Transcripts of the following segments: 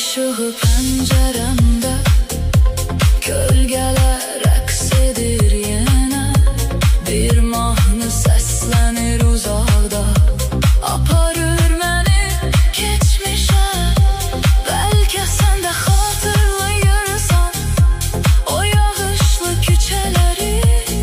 ışığı penceremde, gölgeler eksedir yine. Bir mahnı seslenir uzakda, aparır məni geçmişe. Belki sen de hatırlayırsan o yağışlı küçeleri.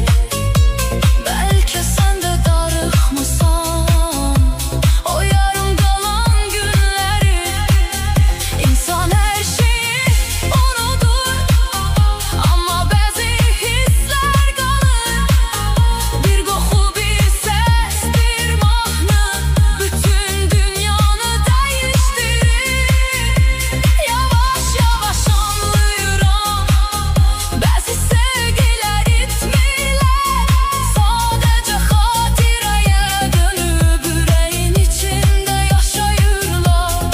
Belki sen de darıxmısan o yarım kalan günleri. İnsan her şeyi unutur ama bazı hisler kalır. Bir koku, bir ses, bir mahnı bütün dünyanı değiştirir. Yavaş yavaş anlıyorum, bazı sevgiler itmirler. Sadece hatıraya dönüp yüreğin içinde yaşayırlar.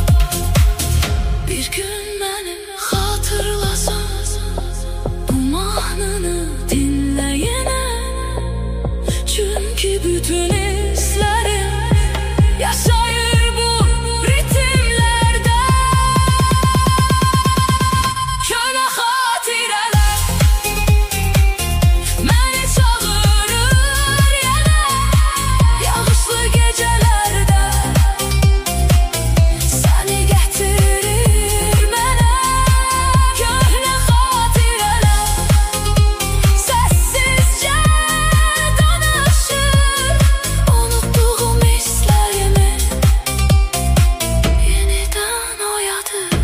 Bir gün beni hatırlasan bu mahnını dinleyene. Çünkü bütün hislerim yaşayır bu ritimlerde. Köhne xatirələr məni çağırır yenə. Yağışlı gecələrdə səni gətirir mənə. Köhne xatirələr səssizcə danışır, unutduğum hislərimi yenidən oyadır.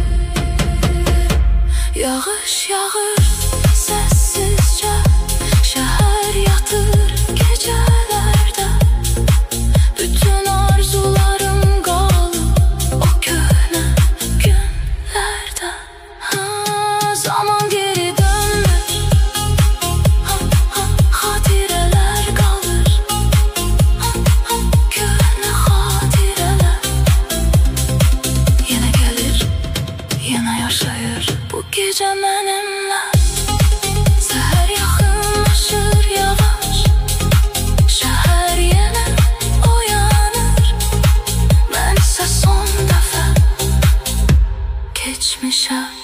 Yağış yağır sessizce, şehir yatır gecelerde. Bütün arzularım kalır o köhne günlerde. Zaman geri dönmür, hatireler kalır. Köhne hatireler yine gelir, yine yaşayır bu gece benimle. Seher yakınlaşır yavaş, şehir yine uyanır. Ben ise son defa geçmişe